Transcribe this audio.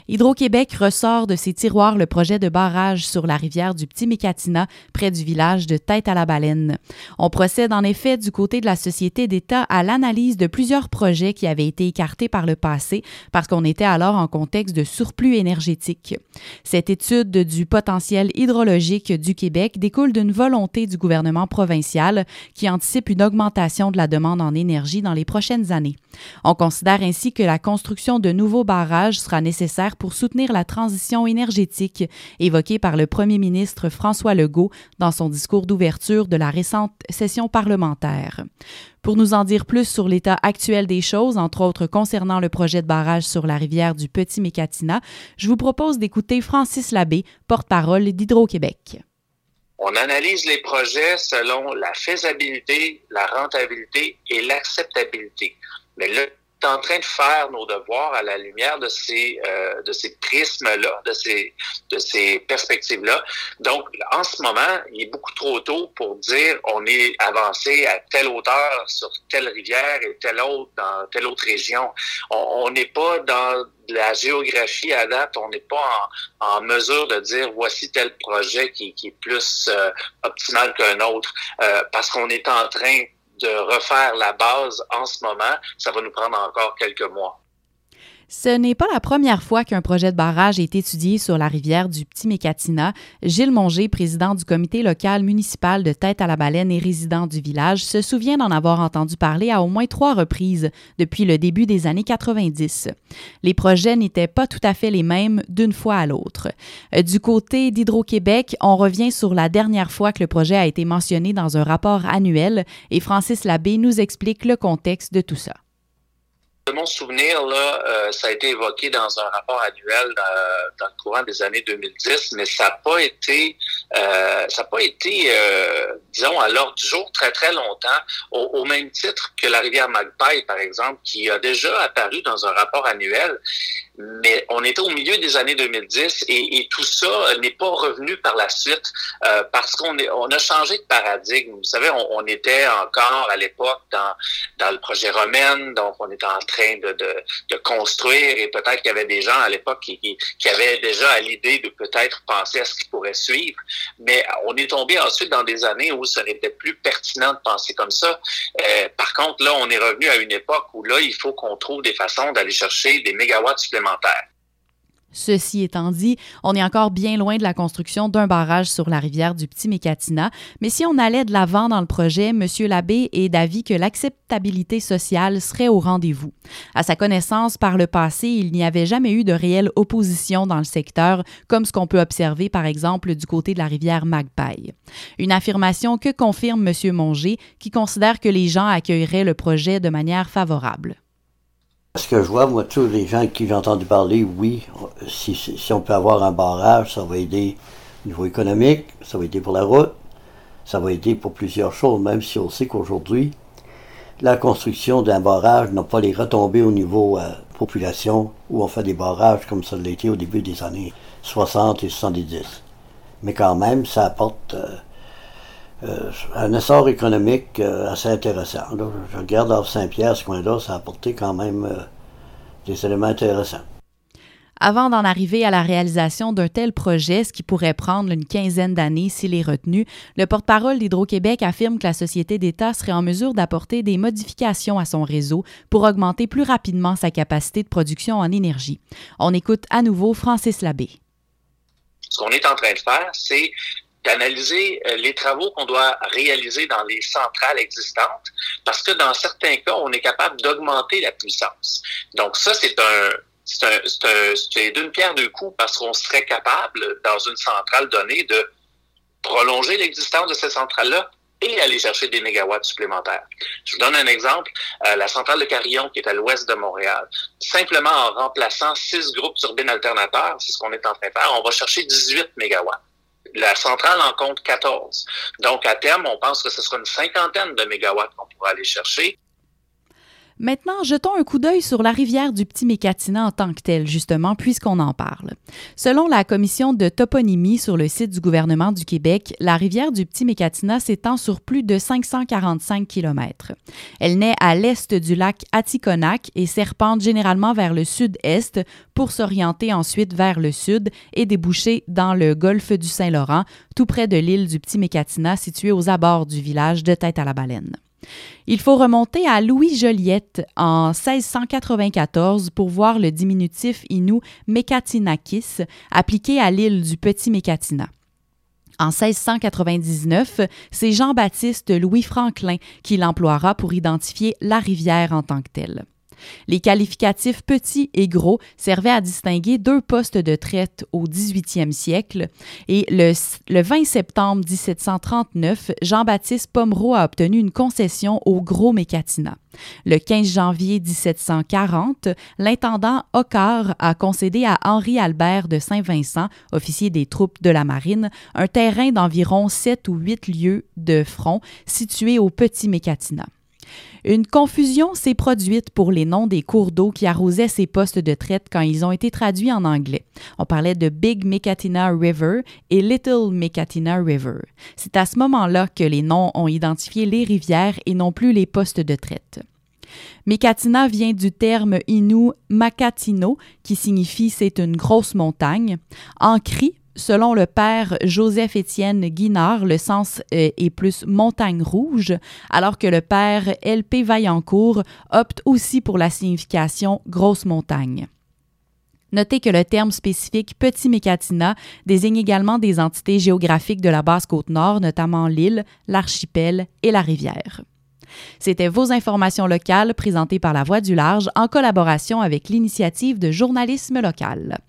Hydro-Québec ressort de ses tiroirs le projet de barrage sur la rivière du Petit-Mécatina, près du village de Tête-à-la-Baleine. On procède en effet du côté de la Société d'État à l'analyse de plusieurs projets qui avaient été écartés par le passé parce qu'on était alors en contexte de surplus énergétique. Cette étude du potentiel hydrologique du Québec découle d'une volonté du gouvernement provincial qui anticipe une augmentation de la demande en énergie dans les prochaines années. On considère ainsi que la construction de nouveaux barrages sera nécessaire pour soutenir la transition énergétique évoquée par le premier ministre François Legault dans son discours d'ouverture de la récente session parlementaire. Pour nous en dire plus sur l'état actuel des choses, entre autres concernant le projet de barrage sur la rivière du Petit-Mécatina, je vous propose d'écouter Francis Labbé, porte-parole d'Hydro-Québec. On analyse les projets selon la faisabilité, la rentabilité et l'acceptabilité. Mais là, on est en train de faire nos devoirs à la lumière de ces prismes-là, de ces perspectives-là. Donc, en ce moment, il est beaucoup trop tôt pour dire on est avancé à telle hauteur sur telle rivière et telle autre dans telle autre région. On n'est pas dans la géographie à date, on n'est pas en mesure de dire voici tel projet qui est plus optimal qu'un autre, parce qu'on est en train de refaire la base en ce moment. Ça va nous prendre encore quelques mois. Ce n'est pas la première fois qu'un projet de barrage est étudié sur la rivière du Petit-Mécatina. Gilles Mongé, président du comité local municipal de Tête-à-la-Baleine et résident du village, se souvient d'en avoir entendu parler à au moins 3 reprises depuis le début des années 90. Les projets n'étaient pas tout à fait les mêmes d'une fois à l'autre. Du côté d'Hydro-Québec, on revient sur la dernière fois que le projet a été mentionné dans un rapport annuel et Francis Labbé nous explique le contexte de tout ça. De mon souvenir, là, ça a été évoqué dans un rapport annuel dans le courant des années 2010, mais ça n'a pas été, disons, à l'ordre du jour très, très longtemps, au même titre que la rivière Magpie, par exemple, qui a déjà apparu dans un rapport annuel. Mais on était au milieu des années 2010 et tout ça n'est pas revenu par la suite parce qu'on a changé de paradigme. Vous savez, on était encore à l'époque dans le projet Romaine, donc on était en train de construire et peut-être qu'il y avait des gens à l'époque qui avaient déjà à l'idée de peut-être penser à ce qui pourrait suivre. Mais on est tombé ensuite dans des années où ce n'était plus pertinent de penser comme ça. Par contre, là, on est revenu à une époque où là, il faut qu'on trouve des façons d'aller chercher des mégawatts supplémentaires. Ceci étant dit, on est encore bien loin de la construction d'un barrage sur la rivière du Petit-Mécatina, mais si on allait de l'avant dans le projet, M. Labbé est d'avis que l'acceptabilité sociale serait au rendez-vous. À sa connaissance, par le passé, il n'y avait jamais eu de réelle opposition dans le secteur, comme ce qu'on peut observer par exemple du côté de la rivière Magpie. Une affirmation que confirme M. Mongé, qui considère que les gens accueilleraient le projet de manière favorable. Ce que je vois, moi, tous les gens qui j'ai entendu parler, oui, si on peut avoir un barrage, ça va aider au niveau économique, ça va aider pour la route, ça va aider pour plusieurs choses, même si on sait qu'aujourd'hui, la construction d'un barrage n'a pas les retombées au niveau population, où on fait des barrages comme ça l'a été au début des années 60 et 70. Mais quand même, ça apporte un essor économique assez intéressant. Là, je regarde à Saint-Pierre, ce coin-là, ça a apporté quand même des éléments intéressants. Avant d'en arriver à la réalisation d'un tel projet, ce qui pourrait prendre une quinzaine d'années s'il est retenu, le porte-parole d'Hydro-Québec affirme que la Société d'État serait en mesure d'apporter des modifications à son réseau pour augmenter plus rapidement sa capacité de production en énergie. On écoute à nouveau Francis Labbé. Ce qu'on est en train de faire, c'est d'analyser les travaux qu'on doit réaliser dans les centrales existantes, parce que dans certains cas, on est capable d'augmenter la puissance. Donc ça, c'est d'une pierre deux coups, parce qu'on serait capable, dans une centrale donnée, de prolonger l'existence de cette centrale-là et aller chercher des mégawatts supplémentaires. Je vous donne un exemple, la centrale de Carillon, qui est à l'ouest de Montréal. Simplement en remplaçant 6 groupes turbines alternateurs, c'est ce qu'on est en train de faire, on va chercher 18 mégawatts. La centrale en compte 14. Donc, à terme, on pense que ce sera une cinquantaine de mégawatts qu'on pourra aller chercher. Maintenant, jetons un coup d'œil sur la rivière du Petit-Mécatina en tant que telle, justement, puisqu'on en parle. Selon la commission de toponymie sur le site du gouvernement du Québec, la rivière du Petit-Mécatina s'étend sur plus de 545 km. Elle naît à l'est du lac Atikonak et serpente généralement vers le sud-est pour s'orienter ensuite vers le sud et déboucher dans le golfe du Saint-Laurent, tout près de l'île du Petit-Mécatina située aux abords du village de Tête-à-la-Baleine. Il faut remonter à Louis Joliette en 1694 pour voir le diminutif inou Mécatinakis appliqué à l'île du Petit-Mécatina. En 1699, c'est Jean-Baptiste Louis Franklin qui l'emploiera pour identifier la rivière en tant que telle. Les qualificatifs petit et gros servaient à distinguer deux postes de traite au 18e siècle et le 20 septembre 1739, Jean-Baptiste Pomereau a obtenu une concession au Gros Mécatina. Le 15 janvier 1740, l'intendant Hoccart a concédé à Henri-Albert de Saint-Vincent, officier des troupes de la marine, un terrain d'environ 7 ou 8 lieues de front situé au Petit Mécatina. Une confusion s'est produite pour les noms des cours d'eau qui arrosaient ces postes de traite quand ils ont été traduits en anglais. On parlait de Big Mécatina River et Little Mécatina River. C'est à ce moment-là que les noms ont identifié les rivières et non plus les postes de traite. Mécatina vient du terme inou Makatino, qui signifie « c'est une grosse montagne ». En cri, selon le père Joseph-Étienne Guinard, le sens est plus « montagne rouge », alors que le père L.P. Vaillancourt opte aussi pour la signification « grosse montagne ». Notez que le terme spécifique Petit Mécatina désigne également des entités géographiques de la Basse-Côte-Nord, notamment l'île, l'archipel et la rivière. C'était vos informations locales présentées par La Voix du Large en collaboration avec l'Initiative de journalisme local.